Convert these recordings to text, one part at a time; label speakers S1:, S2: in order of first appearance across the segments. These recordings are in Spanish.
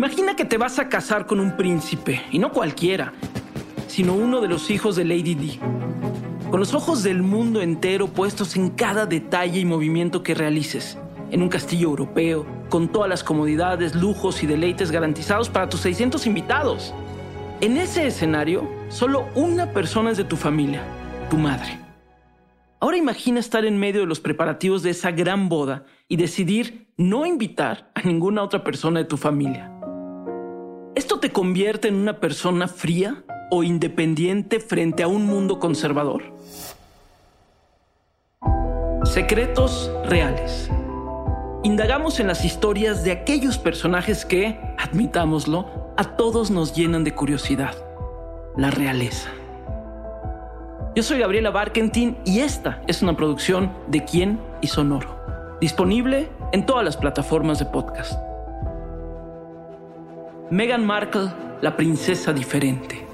S1: Imagina que te vas a casar con un príncipe, y no cualquiera, sino uno de los hijos de Lady Di. Con los ojos del mundo entero puestos en cada detalle y movimiento que realices, en un castillo europeo, con todas las comodidades, lujos y deleites garantizados para tus 600 invitados. En ese escenario, solo una persona es de tu familia, tu madre. Ahora imagina estar en medio de los preparativos de esa gran boda y decidir no invitar a ninguna otra persona de tu familia. ¿Esto te convierte en una persona fría o independiente frente a un mundo conservador? Secretos reales. Indagamos en las historias de aquellos personajes que, admitámoslo, a todos nos llenan de curiosidad. La realeza. Yo soy Gabriela Barkentin y esta es una producción de Quién y Sonoro. Disponible en todas las plataformas de podcast. Meghan Markle, la princesa diferente.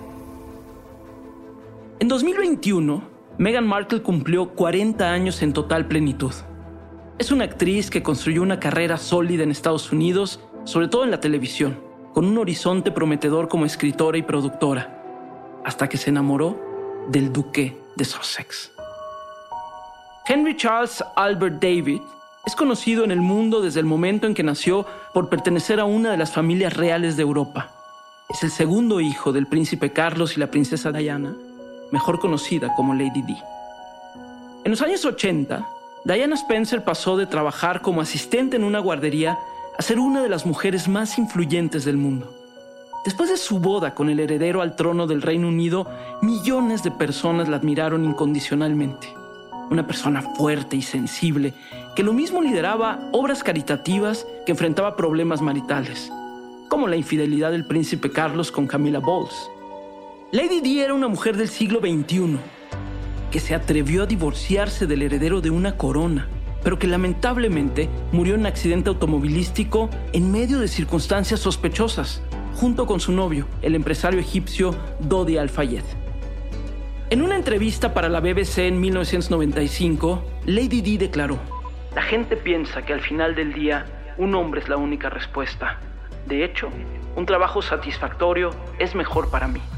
S1: En 2021, Meghan Markle cumplió 40 años en total plenitud. Es una actriz que construyó una carrera sólida en Estados Unidos, sobre todo en la televisión, con un horizonte prometedor como escritora y productora, hasta que se enamoró del duque de Sussex. Henry Charles Albert David es conocido en el mundo desde el momento en que nació por pertenecer a una de las familias reales de Europa. Es el segundo hijo del príncipe Carlos y la princesa Diana, mejor conocida como Lady Di. En los años 80, Diana Spencer pasó de trabajar como asistente en una guardería a ser una de las mujeres más influyentes del mundo. Después de su boda con el heredero al trono del Reino Unido, millones de personas la admiraron incondicionalmente. Una persona fuerte y sensible, que lo mismo lideraba obras caritativas que enfrentaba problemas maritales, como la infidelidad del príncipe Carlos con Camilla Bowles. Lady Di era una mujer del siglo XXI, que se atrevió a divorciarse del heredero de una corona, pero que lamentablemente murió en un accidente automovilístico en medio de circunstancias sospechosas, junto con su novio, el empresario egipcio Dodi Al-Fayed. En una entrevista para la BBC en 1995, Lady Di declaró: "La gente piensa que al final del día un hombre es la única respuesta. De hecho, un trabajo satisfactorio es mejor para mí".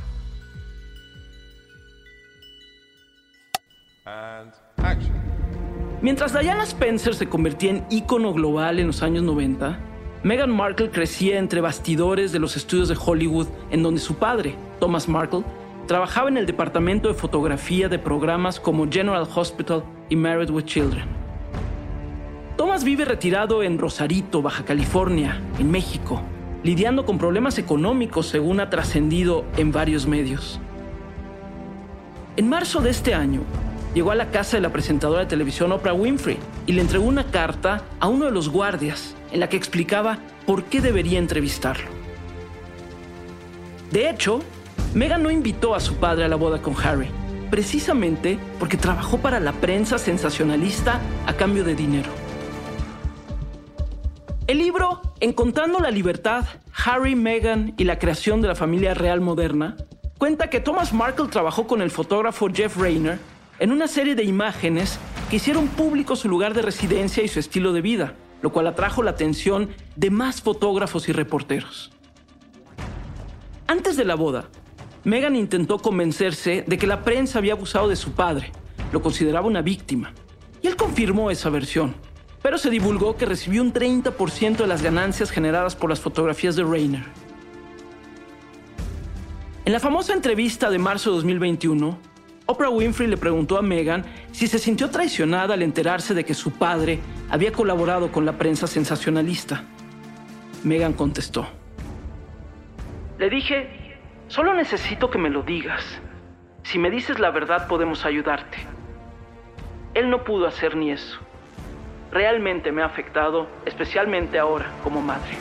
S2: And action.
S1: Mientras Diana Spencer se convertía en ícono global en los años 90, Meghan Markle crecía entre bastidores de los estudios de Hollywood, en donde su padre, Thomas Markle, trabajaba en el departamento de fotografía de programas como General Hospital y Married with Children. Thomas vive retirado en Rosarito, Baja California, en México, lidiando con problemas económicos según ha trascendido en varios medios. En marzo de este año, llegó a la casa de la presentadora de televisión Oprah Winfrey y le entregó una carta a uno de los guardias en la que explicaba por qué debería entrevistarlo. De hecho, Meghan no invitó a su padre a la boda con Harry, precisamente porque trabajó para la prensa sensacionalista a cambio de dinero. El libro Encontrando la libertad, Harry, Meghan y la creación de la familia real moderna cuenta que Thomas Markle trabajó con el fotógrafo Jeff Rayner en una serie de imágenes que hicieron público su lugar de residencia y su estilo de vida, lo cual atrajo la atención de más fotógrafos y reporteros. Antes de la boda, Meghan intentó convencerse de que la prensa había abusado de su padre, lo consideraba una víctima, y él confirmó esa versión, pero se divulgó que recibió un 30% de las ganancias generadas por las fotografías de Rayner. En la famosa entrevista de marzo de 2021, Oprah Winfrey le preguntó a Meghan si se sintió traicionada al enterarse de que su padre había colaborado con la prensa sensacionalista. Meghan contestó: "Le dije, solo necesito que me lo digas. Si me dices la verdad podemos ayudarte". Él no pudo hacer ni eso. Realmente me ha afectado, especialmente ahora como madre.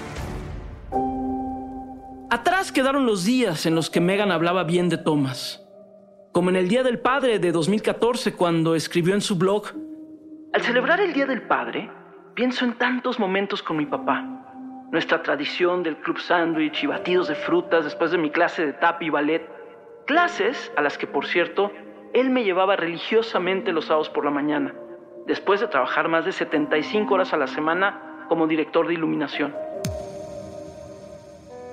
S1: Atrás quedaron los días en los que Meghan hablaba bien de Thomas. Como en el Día del Padre de 2014, cuando escribió en su blog: "Al celebrar el Día del Padre, pienso en tantos momentos con mi papá. Nuestra tradición del club sándwich y batidos de frutas después de mi clase de tap y ballet. Clases a las que, por cierto, él me llevaba religiosamente los sábados por la mañana, después de trabajar más de 75 horas a la semana como director de iluminación.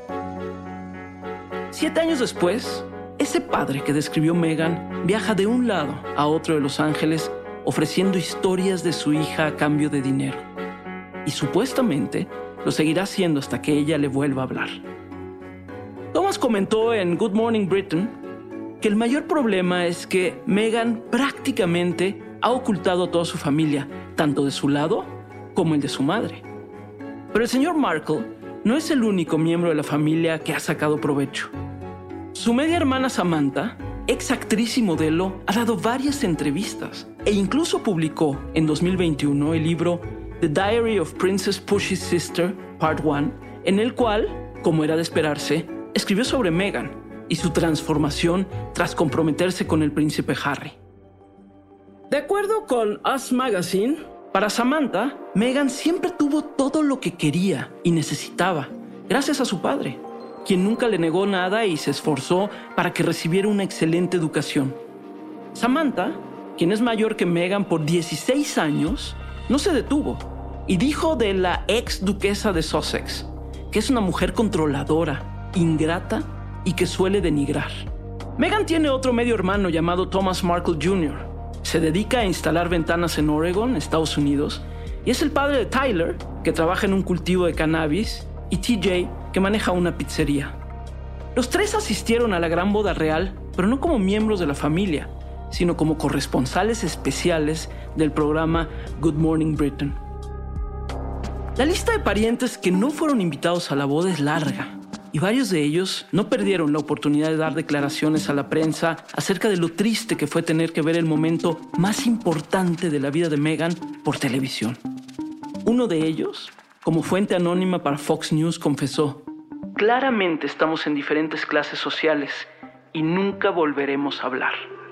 S1: 7 años después, ese padre que describió Meghan viaja de un lado a otro de Los Ángeles ofreciendo historias de su hija a cambio de dinero. Y supuestamente lo seguirá haciendo hasta que ella le vuelva a hablar. Thomas comentó en Good Morning Britain que el mayor problema es que Meghan prácticamente ha ocultado a toda su familia, tanto de su lado como el de su madre. Pero el señor Markle no es el único miembro de la familia que ha sacado provecho. Su media hermana Samantha, ex actriz y modelo, ha dado varias entrevistas e incluso publicó en 2021 el libro The Diary of Princess Pushy's Sister, Part 1, en el cual, como era de esperarse, escribió sobre Meghan y su transformación tras comprometerse con el príncipe Harry. De acuerdo con Us Magazine, para Samantha, Meghan siempre tuvo todo lo que quería y necesitaba, gracias a su padre, quien nunca le negó nada y se esforzó para que recibiera una excelente educación. Samantha, quien es mayor que Meghan por 16 años, no se detuvo y dijo de la ex duquesa de Sussex que es una mujer controladora, ingrata y que suele denigrar. Meghan tiene otro medio hermano llamado Thomas Markle Jr. Se dedica a instalar ventanas en Oregon, Estados Unidos, y es el padre de Tyler, que trabaja en un cultivo de cannabis, y TJ, que maneja una pizzería. Los tres asistieron a la gran boda real, pero no como miembros de la familia, sino como corresponsales especiales del programa Good Morning Britain. La lista de parientes que no fueron invitados a la boda es larga, y varios de ellos no perdieron la oportunidad de dar declaraciones a la prensa acerca de lo triste que fue tener que ver el momento más importante de la vida de Meghan por televisión. Uno de ellos, como fuente anónima para Fox News, confesó: "Claramente estamos en diferentes clases sociales y nunca volveremos a hablar".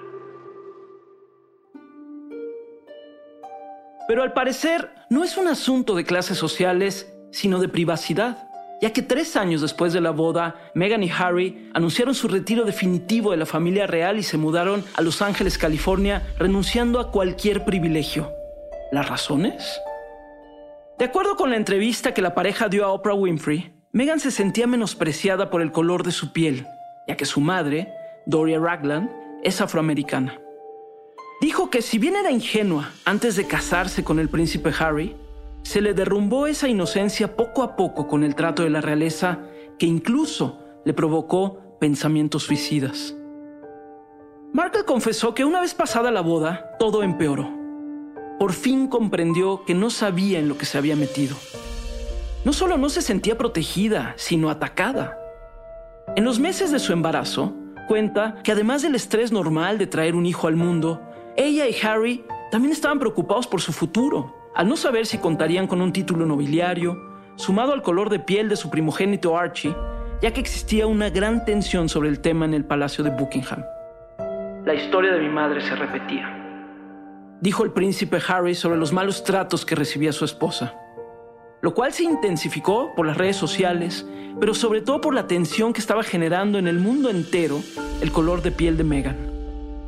S1: Pero al parecer no es un asunto de clases sociales, sino de privacidad, ya que 3 años después de la boda, Meghan y Harry anunciaron su retiro definitivo de la familia real y se mudaron a Los Ángeles, California, renunciando a cualquier privilegio. ¿Las razones? De acuerdo con la entrevista que la pareja dio a Oprah Winfrey, Meghan se sentía menospreciada por el color de su piel, ya que su madre, Doria Ragland, es afroamericana. Dijo que si bien era ingenua antes de casarse con el príncipe Harry, se le derrumbó esa inocencia poco a poco con el trato de la realeza, que incluso le provocó pensamientos suicidas. Markle confesó que una vez pasada la boda, todo empeoró. Por fin comprendió que no sabía en lo que se había metido. No solo no se sentía protegida, sino atacada. En los meses de su embarazo, cuenta que además del estrés normal de traer un hijo al mundo, ella y Harry también estaban preocupados por su futuro, al no saber si contarían con un título nobiliario, sumado al color de piel de su primogénito Archie, ya que existía una gran tensión sobre el tema en el Palacio de Buckingham. La historia de mi madre se repetía, dijo el príncipe Harry sobre los malos tratos que recibía su esposa, lo cual se intensificó por las redes sociales, pero sobre todo por la tensión que estaba generando en el mundo entero el color de piel de Meghan.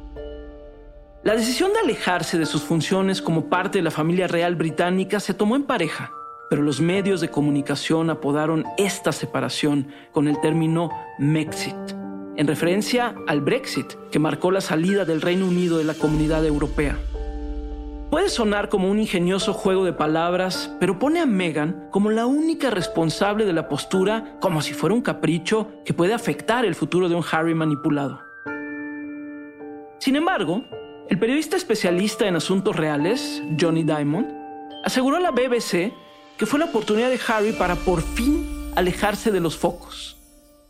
S1: La decisión de alejarse de sus funciones como parte de la familia real británica se tomó en pareja, pero los medios de comunicación apodaron esta separación con el término Mexit, en referencia al Brexit, que marcó la salida del Reino Unido de la Comunidad Europea. Puede sonar como un ingenioso juego de palabras, pero pone a Meghan como la única responsable de la postura, como si fuera un capricho que puede afectar el futuro de un Harry manipulado. Sin embargo, el periodista especialista en asuntos reales, Johnny Diamond, aseguró a la BBC que fue la oportunidad de Harry para por fin alejarse de los focos.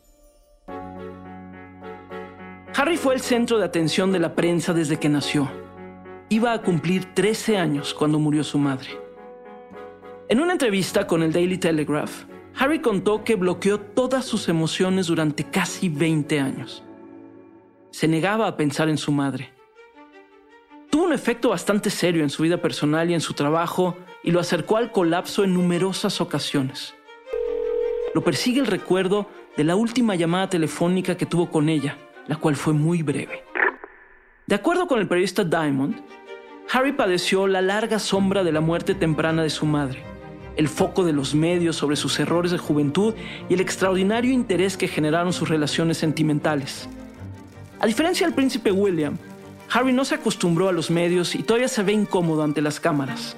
S1: Harry fue el centro de atención de la prensa desde que nació. Iba a cumplir 13 años cuando murió su madre. En una entrevista con el Daily Telegraph, Harry contó que bloqueó todas sus emociones durante casi 20 años. Se negaba a pensar en su madre. Tuvo un efecto bastante serio en su vida personal y en su trabajo y lo acercó al colapso en numerosas ocasiones. Lo persigue el recuerdo de la última llamada telefónica que tuvo con ella, la cual fue muy breve. De acuerdo con el periodista Diamond, Harry padeció la larga sombra de la muerte temprana de su madre, el foco de los medios sobre sus errores de juventud y el extraordinario interés que generaron sus relaciones sentimentales. A diferencia del príncipe William, Harry no se acostumbró a los medios y todavía se ve incómodo ante las cámaras.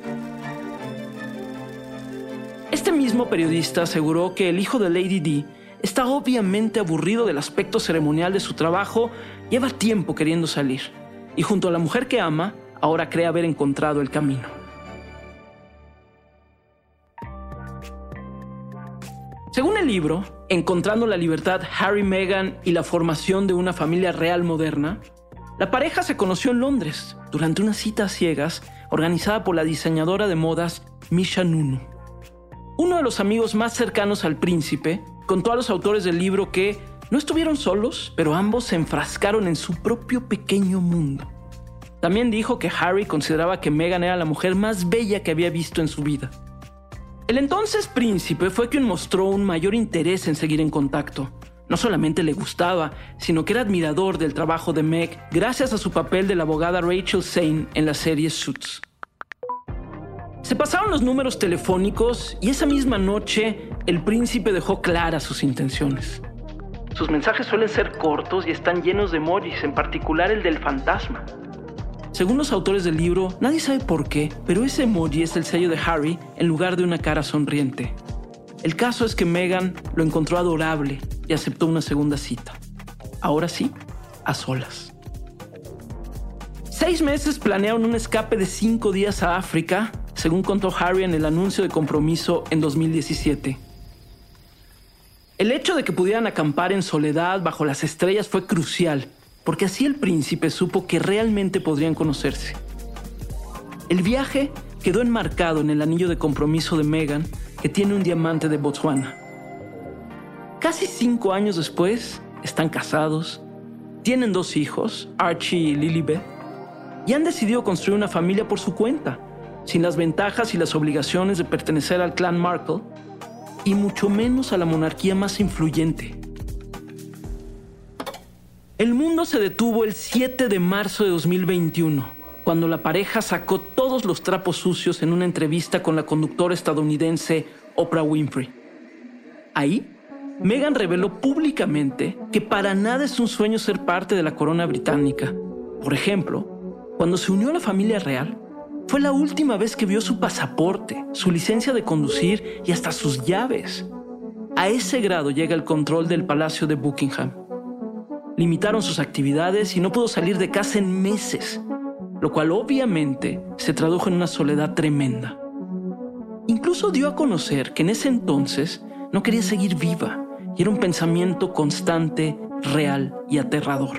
S1: Este mismo periodista aseguró que el hijo de Lady Di está obviamente aburrido del aspecto ceremonial de su trabajo, lleva tiempo queriendo salir, y junto a la mujer que ama, ahora cree haber encontrado el camino. Según el libro, Encontrando la libertad, Harry, Meghan y la formación de una familia real moderna, la pareja se conoció en Londres durante una cita a ciegas organizada por la diseñadora de modas Misha Nunu. Uno de los amigos más cercanos al príncipe contó a los autores del libro que no estuvieron solos, pero ambos se enfrascaron en su propio pequeño mundo. También dijo que Harry consideraba que Meghan era la mujer más bella que había visto en su vida. El entonces príncipe fue quien mostró un mayor interés en seguir en contacto. No solamente le gustaba, sino que era admirador del trabajo de Meg gracias a su papel de la abogada Rachel Zane en la serie Suits. Se pasaron los números telefónicos y esa misma noche el príncipe dejó claras sus intenciones. Sus mensajes suelen ser cortos y están llenos de emojis, en particular el del fantasma. Según los autores del libro, nadie sabe por qué, pero ese emoji es el sello de Harry en lugar de una cara sonriente. El caso es que Meghan lo encontró adorable y aceptó una segunda cita. Ahora sí, a solas. 6 meses planearon un escape de 5 días a África, según contó Harry en el anuncio de compromiso en 2017. El hecho de que pudieran acampar en soledad bajo las estrellas fue crucial, porque así el príncipe supo que realmente podrían conocerse. El viaje quedó enmarcado en el anillo de compromiso de Meghan, que tiene un diamante de Botswana. Casi 5 años después, están casados, tienen 2 hijos, Archie y Lilibet, y han decidido construir una familia por su cuenta, sin las ventajas y las obligaciones de pertenecer al clan Markle, y mucho menos a la monarquía más influyente. El mundo se detuvo el 7 de marzo de 2021, cuando la pareja sacó todos los trapos sucios en una entrevista con la conductora estadounidense Oprah Winfrey. Ahí, Meghan reveló públicamente que para nada es un sueño ser parte de la corona británica. Por ejemplo, cuando se unió a la familia real, fue la última vez que vio su pasaporte, su licencia de conducir y hasta sus llaves. A ese grado llega el control del Palacio de Buckingham. Limitaron sus actividades y no pudo salir de casa en meses, lo cual obviamente se tradujo en una soledad tremenda. Incluso dio a conocer que en ese entonces no quería seguir viva y era un pensamiento constante, real y aterrador.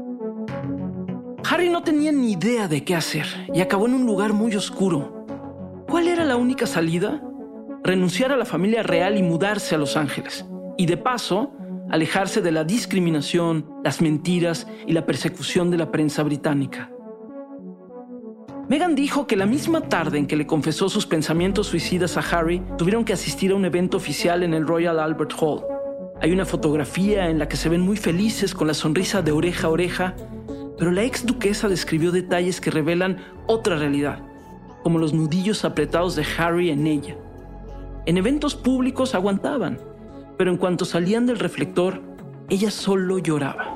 S1: Harry no tenía ni idea de qué hacer y acabó en un lugar muy oscuro. ¿Cuál era la única salida? Renunciar a la familia real y mudarse a Los Ángeles. Y de paso, alejarse de la discriminación, las mentiras y la persecución de la prensa británica. Meghan dijo que la misma tarde en que le confesó sus pensamientos suicidas a Harry, tuvieron que asistir a un evento oficial en el Royal Albert Hall. Hay una fotografía en la que se ven muy felices con la sonrisa de oreja a oreja, pero la ex duquesa describió detalles que revelan otra realidad, como los nudillos apretados de Harry en ella. En eventos públicos aguantaban, pero en cuanto salían del reflector, ella solo lloraba.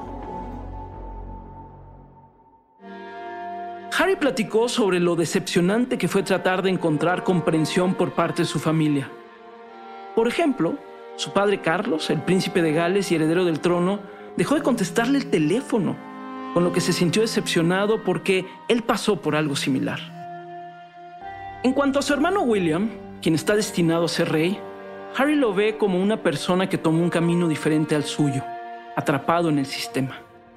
S1: Harry platicó sobre lo decepcionante que fue tratar de encontrar comprensión por parte de su familia. Por ejemplo, su padre Carlos, el príncipe de Gales y heredero del trono, dejó de contestarle el teléfono, con lo que se sintió decepcionado porque él pasó por algo similar. En cuanto a su hermano William, quien está destinado a ser rey, Harry lo ve como una persona que tomó un camino diferente al suyo, atrapado en el sistema.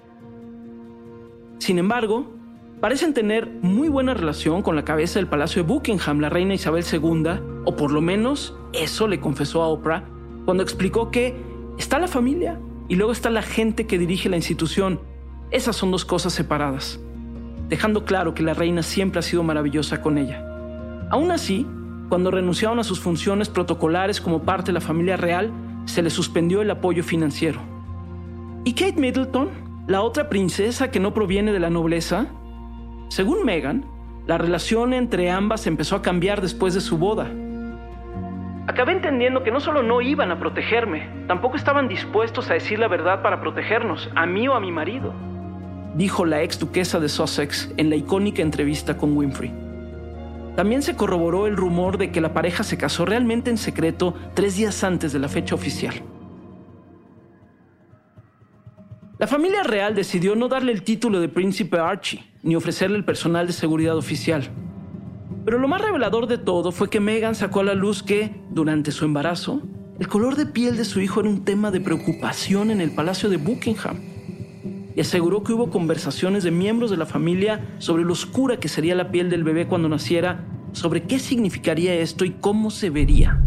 S1: Sin embargo, parecen tener muy buena relación con la cabeza del Palacio de Buckingham, la reina Isabel II, o por lo menos eso le confesó a Oprah cuando explicó que está la familia y luego está la gente que dirige la institución. Esas son 2 cosas separadas, dejando claro que la reina siempre ha sido maravillosa con ella. Aún así, cuando renunciaron a sus funciones protocolares como parte de la familia real, se les suspendió el apoyo financiero. ¿Y Kate Middleton, la otra princesa que no proviene de la nobleza? Según Meghan, la relación entre ambas empezó a cambiar después de su boda. Acabé entendiendo que no solo no iban a protegerme, tampoco estaban dispuestos a decir la verdad para protegernos, a mí o a mi marido, dijo la ex duquesa de Sussex en la icónica entrevista con Winfrey. También se corroboró el rumor de que la pareja se casó realmente en secreto 3 días antes de la fecha oficial. La familia real decidió no darle el título de príncipe Archie, ni ofrecerle el personal de seguridad oficial. Pero lo más revelador de todo fue que Meghan sacó a la luz que, durante su embarazo, el color de piel de su hijo era un tema de preocupación en el Palacio de Buckingham. Y aseguró que hubo conversaciones de miembros de la familia sobre lo oscura que sería la piel del bebé cuando naciera, sobre qué significaría esto y cómo se vería.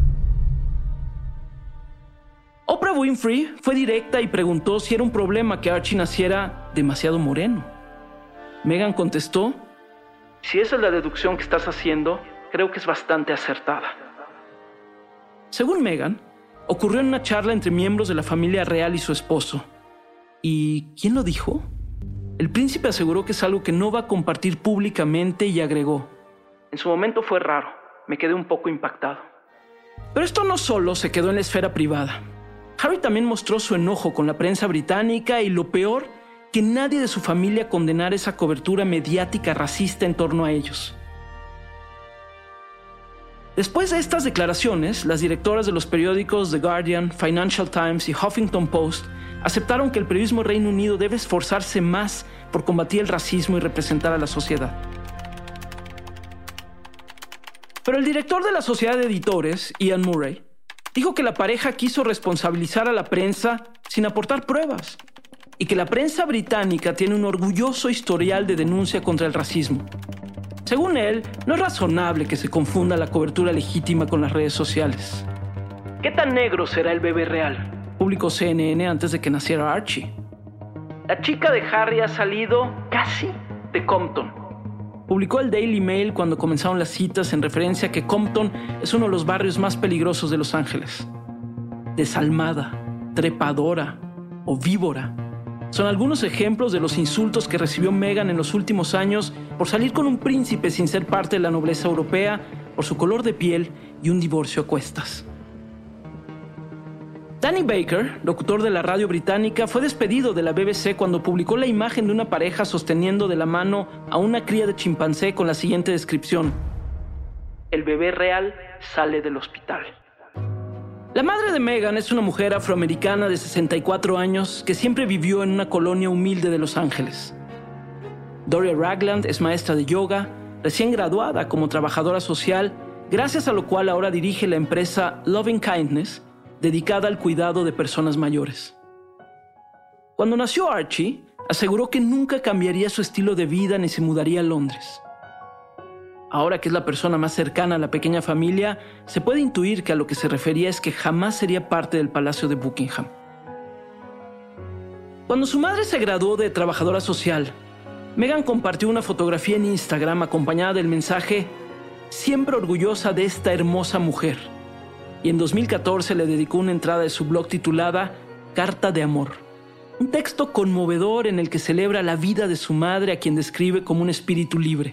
S1: Oprah Winfrey fue directa y preguntó si era un problema que Archie naciera demasiado moreno. Meghan contestó: si esa es la deducción que estás haciendo, creo que es bastante acertada. Según Meghan, ocurrió en una charla entre miembros de la familia real y su esposo. ¿Y quién lo dijo? El príncipe aseguró que es algo que no va a compartir públicamente y agregó: en su momento fue raro, me quedé un poco impactado. Pero esto no solo se quedó en la esfera privada. Harry también mostró su enojo con la prensa británica y, lo peor, que nadie de su familia condenara esa cobertura mediática racista en torno a ellos. Después de estas declaraciones, las directoras de los periódicos The Guardian, Financial Times y Huffington Post aceptaron que el periodismo Reino Unido debe esforzarse más por combatir el racismo y representar a la sociedad. Pero el director de la Sociedad de Editores, Ian Murray, dijo que la pareja quiso responsabilizar a la prensa sin aportar pruebas y que la prensa británica tiene un orgulloso historial de denuncia contra el racismo. Según él, no es razonable que se confunda la cobertura legítima con las redes sociales. ¿Qué tan negro será el bebé real?, publicó CNN antes de que naciera Archie. La chica de Harry ha salido casi de Compton, publicó el Daily Mail cuando comenzaron las citas en referencia a que Compton es uno de los barrios más peligrosos de Los Ángeles. Desalmada, trepadora o víbora son algunos ejemplos de los insultos que recibió Meghan en los últimos años por salir con un príncipe sin ser parte de la nobleza europea, por su color de piel y un divorcio a cuestas. Danny Baker, locutor de la radio británica, fue despedido de la BBC cuando publicó la imagen de una pareja sosteniendo de la mano a una cría de chimpancé con la siguiente descripción: el bebé real sale del hospital. La madre de Meghan es una mujer afroamericana de 64 años que siempre vivió en una colonia humilde de Los Ángeles. Doria Ragland es maestra de yoga, recién graduada como trabajadora social, gracias a lo cual ahora dirige la empresa Loving Kindness, dedicada al cuidado de personas mayores. Cuando nació Archie, aseguró que nunca cambiaría su estilo de vida ni se mudaría a Londres. Ahora que es la persona más cercana a la pequeña familia, se puede intuir que a lo que se refería es que jamás sería parte del Palacio de Buckingham. Cuando su madre se graduó de trabajadora social, Meghan compartió una fotografía en Instagram acompañada del mensaje: siempre orgullosa de esta hermosa mujer. Y en 2014 le dedicó una entrada de su blog titulada Carta de Amor, un texto conmovedor en el que celebra la vida de su madre, a quien describe como un espíritu libre.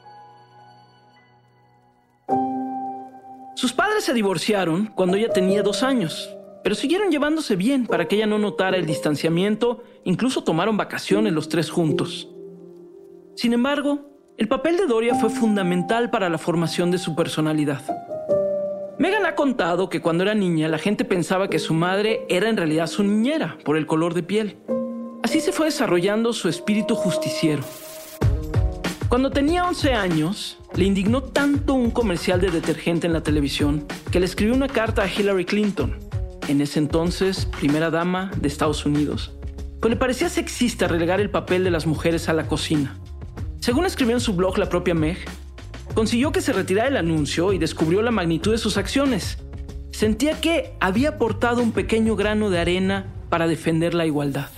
S1: Sus padres se divorciaron cuando ella tenía 2 años, pero siguieron llevándose bien para que ella no notara el distanciamiento, incluso tomaron vacaciones los 3 juntos. Sin embargo, el papel de Doria fue fundamental para la formación de su personalidad. Meghan ha contado que cuando era niña la gente pensaba que su madre era en realidad su niñera por el color de piel. Así se fue desarrollando su espíritu justiciero. Cuando tenía 11 años, le indignó tanto un comercial de detergente en la televisión que le escribió una carta a Hillary Clinton, en ese entonces primera dama de Estados Unidos, pues le parecía sexista relegar el papel de las mujeres a la cocina. Según escribió en su blog la propia Meg, consiguió que se retirara el anuncio y descubrió la magnitud de sus acciones. Sentía que había aportado un pequeño grano de arena para defender la igualdad.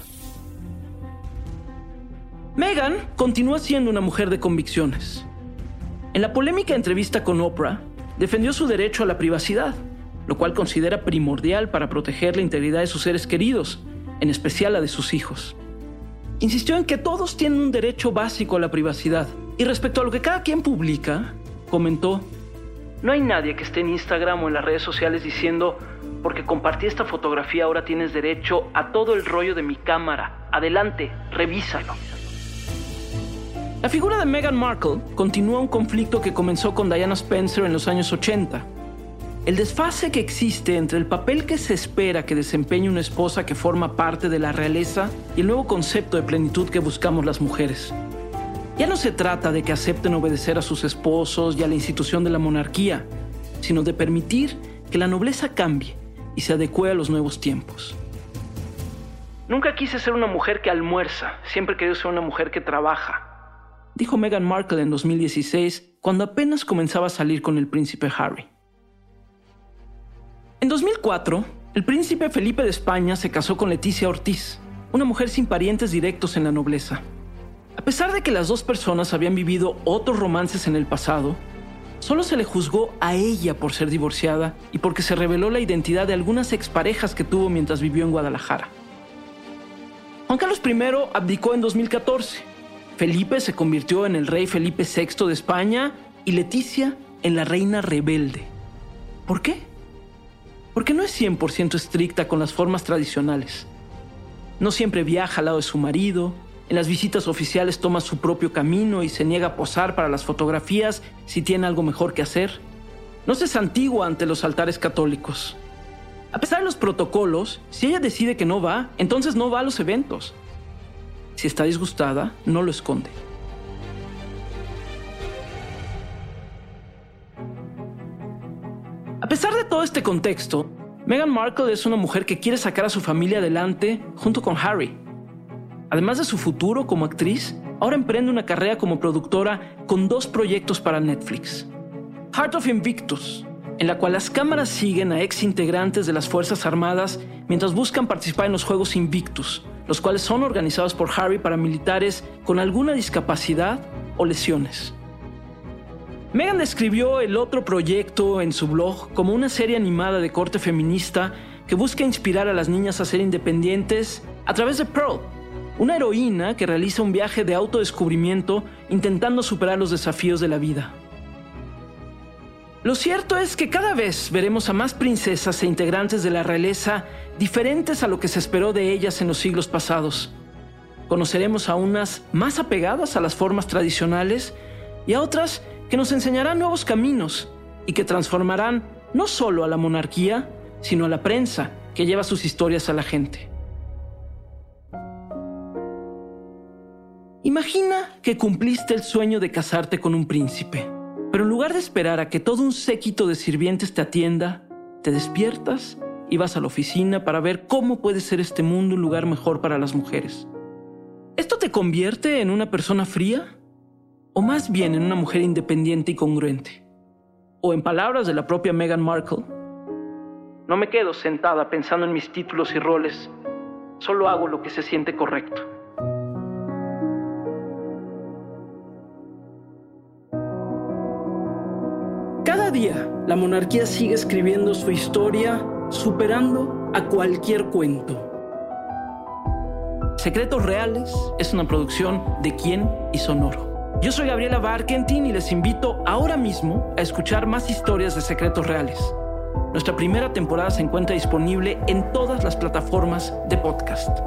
S1: Meghan continúa siendo una mujer de convicciones. En la polémica entrevista con Oprah, defendió su derecho a la privacidad, lo cual considera primordial para proteger la integridad de sus seres queridos, en especial la de sus hijos. Insistió en que todos tienen un derecho básico a la privacidad, y respecto a lo que cada quien publica, comentó: No hay nadie que esté en Instagram o en las redes sociales diciendo, porque compartí esta fotografía ahora tienes derecho a todo el rollo de mi cámara. Adelante, revísalo. La figura de Meghan Markle continúa un conflicto que comenzó con Diana Spencer en los años 80. El desfase que existe entre el papel que se espera que desempeñe una esposa que forma parte de la realeza y el nuevo concepto de plenitud que buscamos las mujeres. Ya no se trata de que acepten obedecer a sus esposos y a la institución de la monarquía, sino de permitir que la nobleza cambie y se adecue a los nuevos tiempos. Nunca quise ser una mujer que almuerza, siempre he querido ser una mujer que trabaja, dijo Meghan Markle en 2016, cuando apenas comenzaba a salir con el príncipe Harry. En 2004, el príncipe Felipe de España se casó con Leticia Ortiz, una mujer sin parientes directos en la nobleza. A pesar de que las dos personas habían vivido otros romances en el pasado, solo se le juzgó a ella por ser divorciada y porque se reveló la identidad de algunas exparejas que tuvo mientras vivió en Guadalajara. Juan Carlos I abdicó en 2014. Felipe se convirtió en el rey Felipe VI de España y Leticia en la reina rebelde. ¿Por qué? Porque no es 100% estricta con las formas tradicionales. No siempre viaja al lado de su marido, en las visitas oficiales toma su propio camino y se niega a posar para las fotografías si tiene algo mejor que hacer. No se santigua ante los altares católicos. A pesar de los protocolos, si ella decide que no va, entonces no va a los eventos. Si está disgustada, no lo esconde. A pesar de todo este contexto, Meghan Markle es una mujer que quiere sacar a su familia adelante junto con Harry. Además de su futuro como actriz, ahora emprende una carrera como productora con 2 proyectos para Netflix. Heart of Invictus, en la cual las cámaras siguen a ex integrantes de las Fuerzas Armadas mientras buscan participar en los Juegos Invictus, los cuales son organizados por Harry para militares con alguna discapacidad o lesiones. Meghan describió el otro proyecto en su blog como una serie animada de corte feminista que busca inspirar a las niñas a ser independientes a través de Pearl, una heroína que realiza un viaje de autodescubrimiento intentando superar los desafíos de la vida. Lo cierto es que cada vez veremos a más princesas e integrantes de la realeza diferentes a lo que se esperó de ellas en los siglos pasados. Conoceremos a unas más apegadas a las formas tradicionales y a otras que nos enseñarán nuevos caminos y que transformarán no solo a la monarquía, sino a la prensa que lleva sus historias a la gente. Imagina que cumpliste el sueño de casarte con un príncipe, pero en lugar de esperar a que todo un séquito de sirvientes te atienda, te despiertas y vas a la oficina para ver cómo puede ser este mundo un lugar mejor para las mujeres. ¿Esto te convierte en una persona fría? ¿O más bien en una mujer independiente y congruente? O en palabras de la propia Meghan Markle, no me quedo sentada pensando en mis títulos y roles, solo hago lo que se siente correcto. Cada día, la monarquía sigue escribiendo su historia, superando a cualquier cuento. Secretos Reales es una producción de Quién y Sonoro. Yo soy Gabriela Barkentin y les invito ahora mismo a escuchar más historias de Secretos Reales. Nuestra primera temporada se encuentra disponible en todas las plataformas de podcast.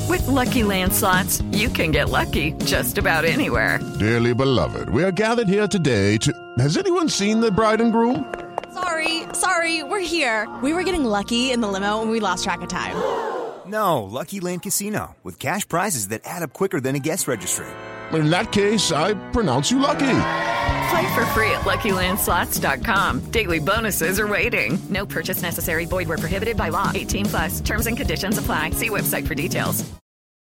S2: With Lucky Land Slots, you can get lucky just about anywhere.
S3: Dearly beloved, we are gathered here today to... Has anyone seen the bride and groom?
S4: Sorry, we're here. We were getting lucky in the limo and we lost track of time.
S5: No, Lucky Land Casino, with cash prizes that add up quicker than a guest registry.
S3: In that case, I pronounce you lucky.
S2: Play for free at LuckyLandSlots.com. Daily bonuses are waiting. No purchase necessary. Void where prohibited by law. 18+. Terms and conditions apply. See website for details.